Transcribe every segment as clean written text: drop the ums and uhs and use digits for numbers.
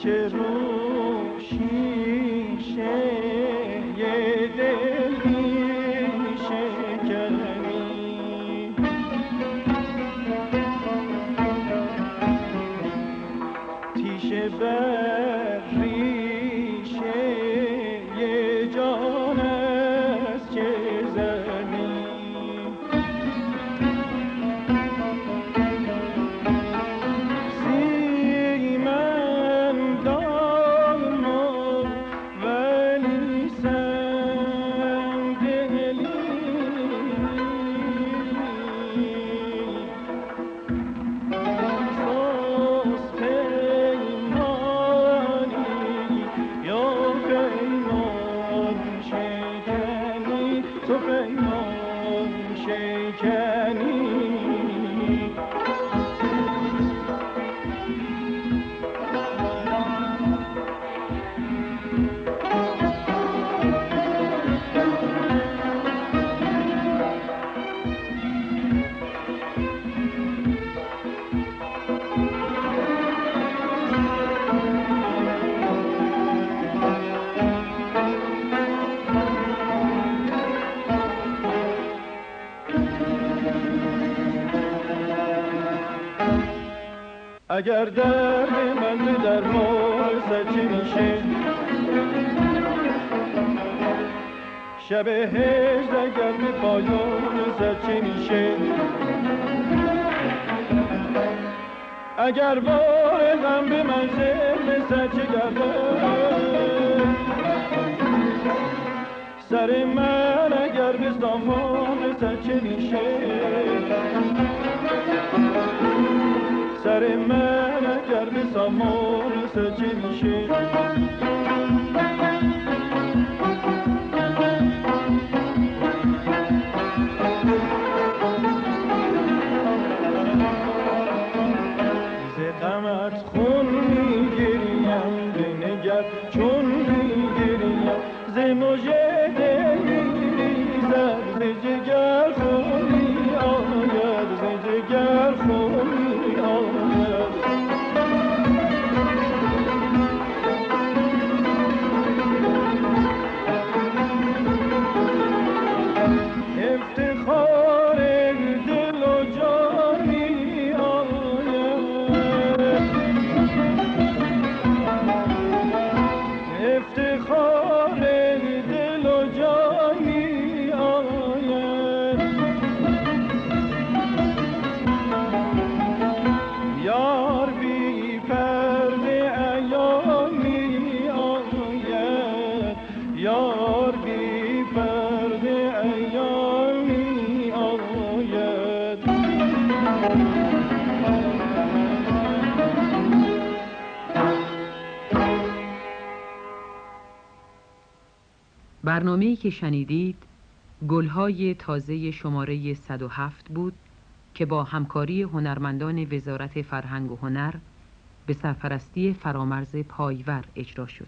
که رو شیشه دل می شکنی، تیشه بر ریشه جان است که زنی. اگر درد من به درمان سچه میشه، شب هجر اگر به پایان سچه میشه، اگر بار غم به منزل سچه گردد، سر من اگر به سامان سچه میشه، سر من اگر به سامان سچه میشه. ز غمت خون میگریم بنگر چون میگریم، ز مژه دل میریزد ز جگر خون میآید، ز جگر خون میآید. افتخار دل و جان میآید، افتخار دل و جان میآید. یار بی پرده عیان میآید، یار بی پرده عیان میآید. برنامه‌ای که شنیدید گلهای تازه شماره 107 بود که با همکاری هنرمندان وزارت فرهنگ و هنر به سرپرستی فرامرز پایور اجرا شد.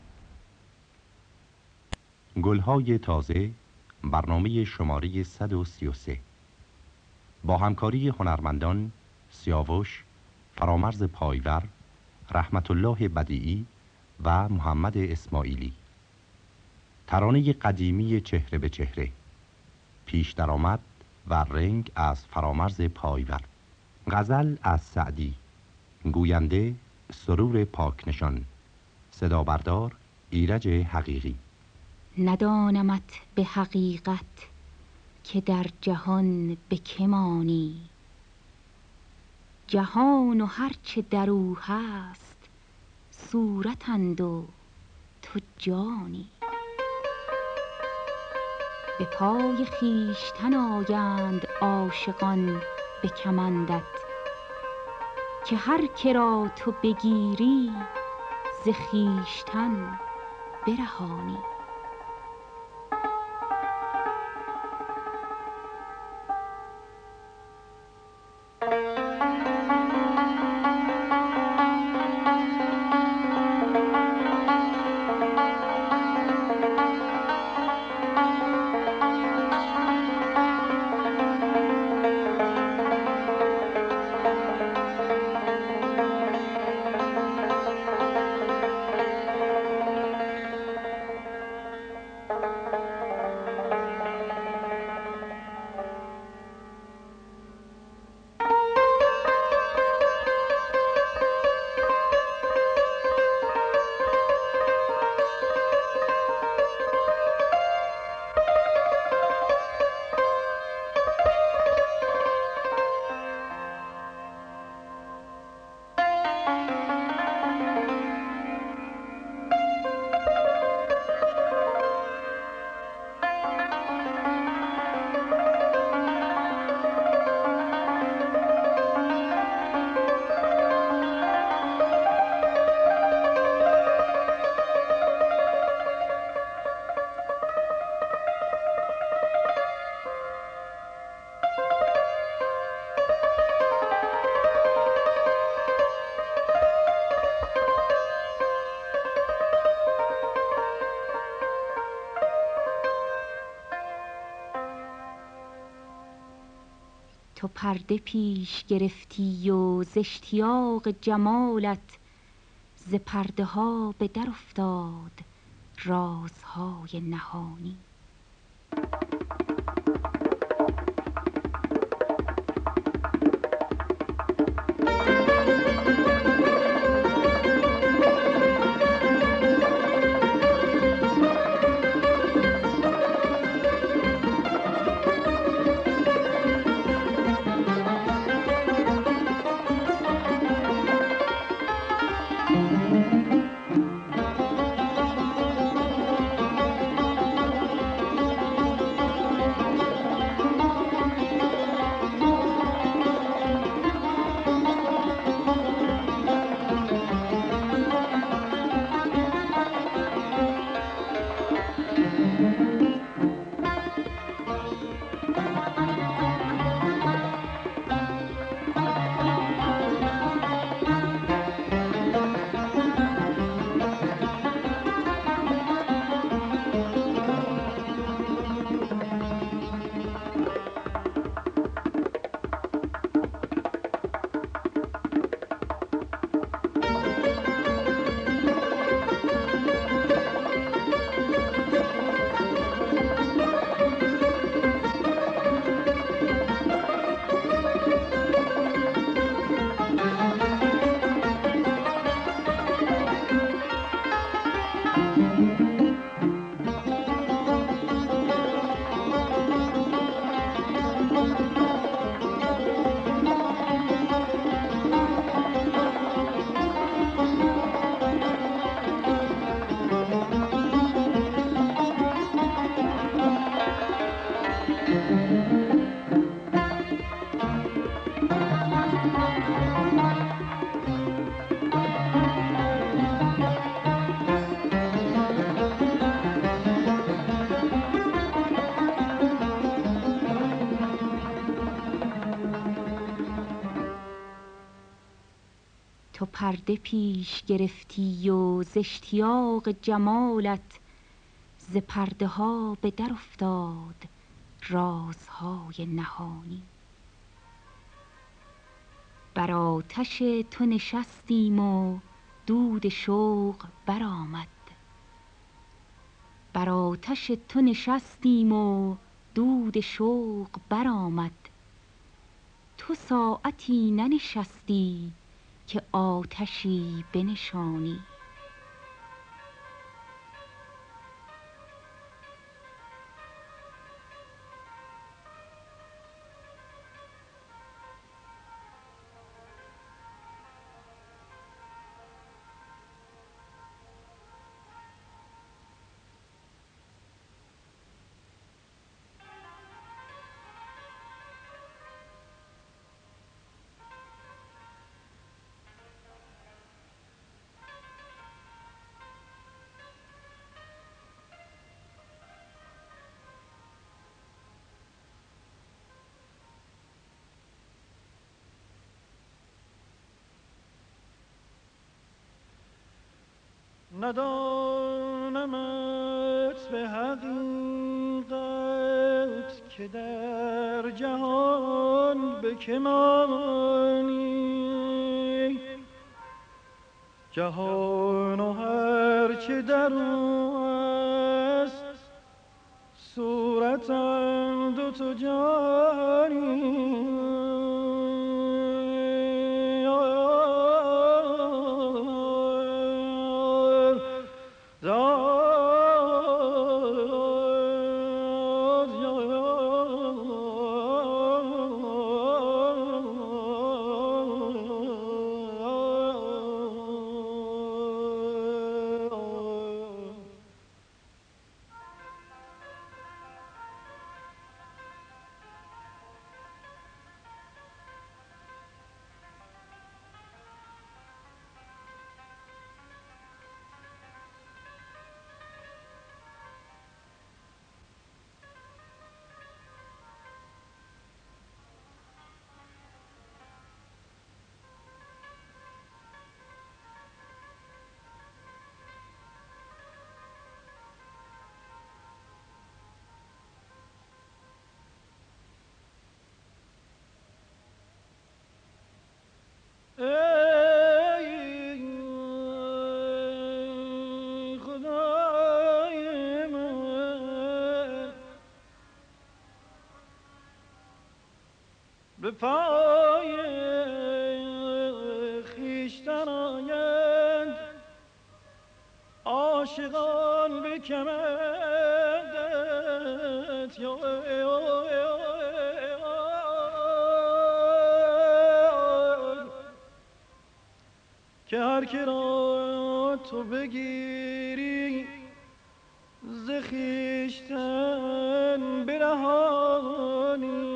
گلهای تازه، برنامه شماره 133 با همکاری هنرمندان سیاوش، فرامرز پایور، رحمت الله بدیعی و محمد اسماعیلی. ترانه قدیمی چهره به چهره، پیش درآمد و رنگ از فرامرز پایور. غزل از سعدی، گوینده سرور پاکنشان، صدا بردار ایرج حقیقی. ندانمت به حقیقت که در جهان به که مانی، جهان و هرچه در او هست صورتند و تو جانی. به پای خویشتن آیند عاشقان به کمندت، که هر که را تو بگیری ز خویشتن برهانی. پرده پیش گرفتی و ز اشتیاق جمالت ز پرده ها به در افتاد رازهای نهانی. تو پرده پیش گرفتی و ز اشتیاق جمالت ز پرده ها به در افتاد رازهای نهانی. بر آتش تو نشستیم و دود شوق برآمد، بر آتش تو نشستیم و دود شوق برآمد. تو ساعتی ننشستی که آتشی بنشانی. ندانمت به حقیقت که در جهان به که مانی. جهان و هر چه در او است صورتند و تو جانی. عاشقان به کمندت که هر که را تو بگیری ز خویشتن برهانی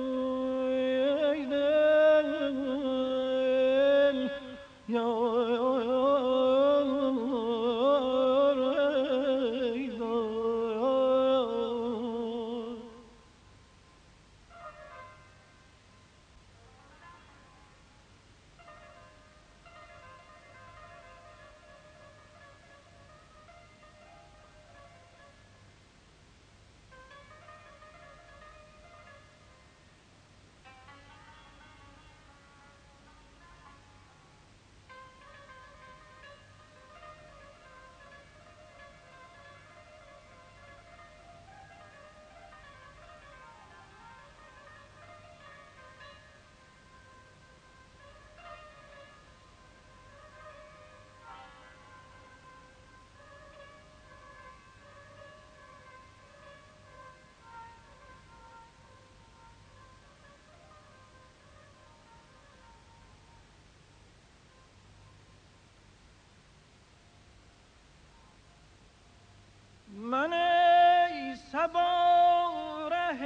من ای صبا ره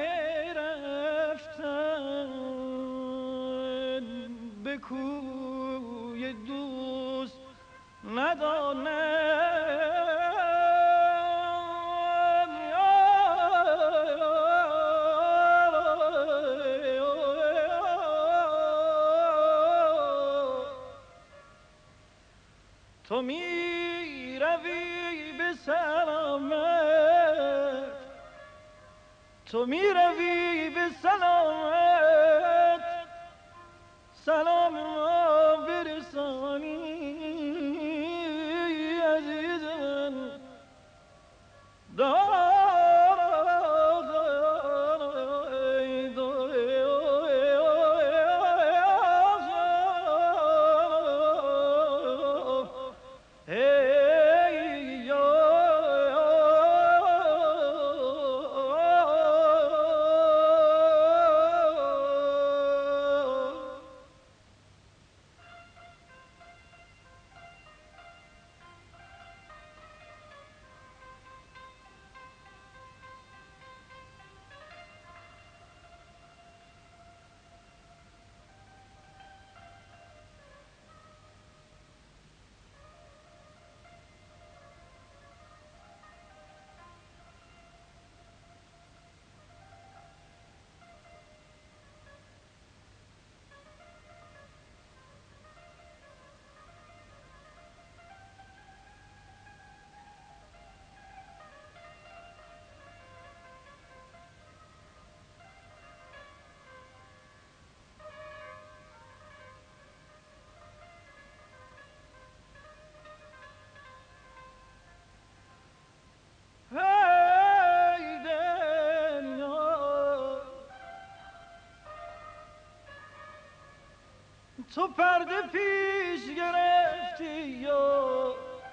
رفتن به کوی دوست ندانم تو می روی به سلامت تو می روی به سلامت سلام ما برسانی عزیزم تو پرده پیش گرفتی یا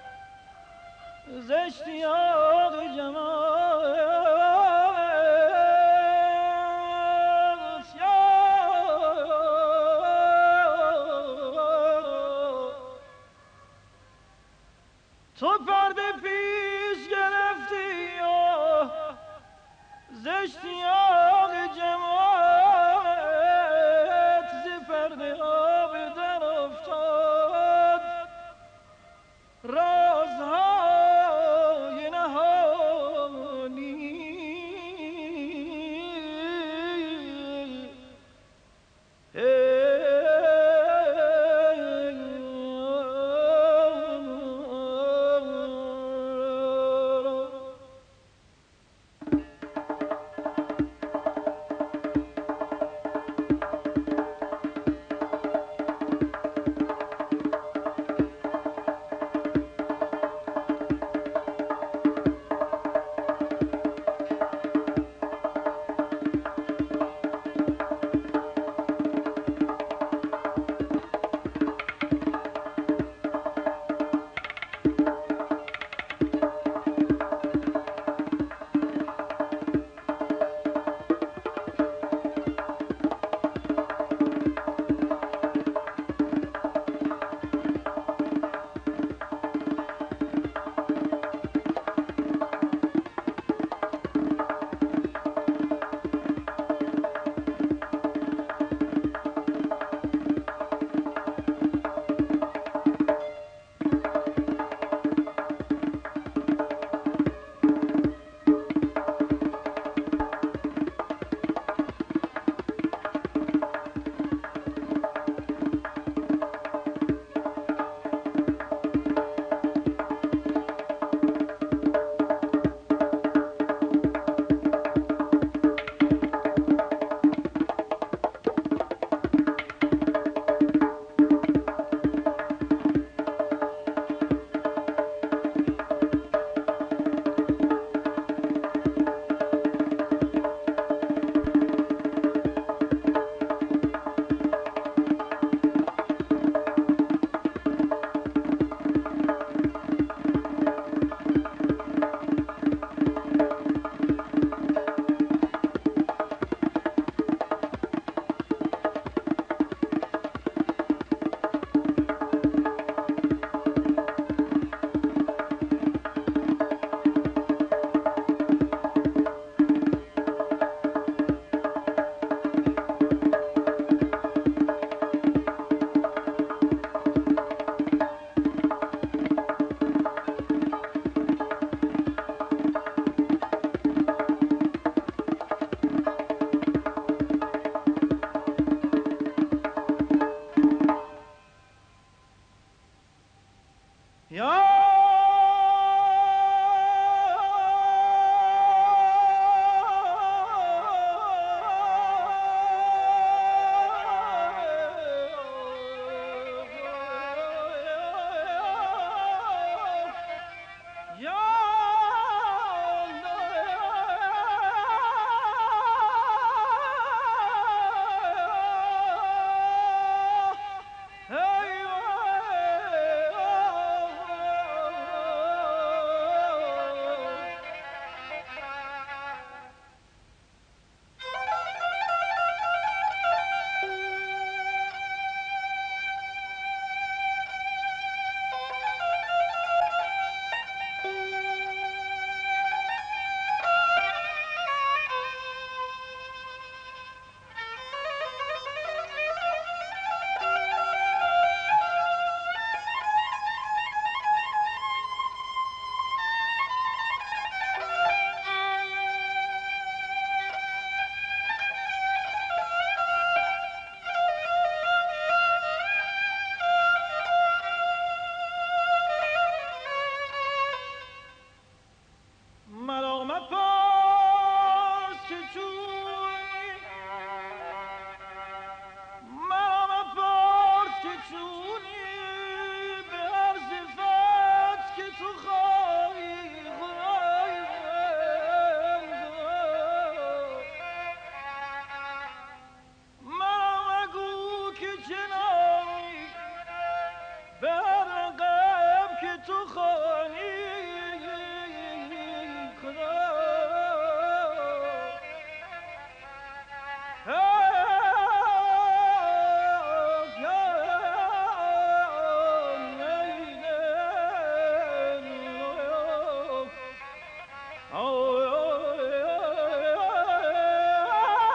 ز اشتیاق جمالت تو پرده پیش گرفتی یا ز اشتیاق جمالت ز پرده آب در افتاد رازهای نهانی یا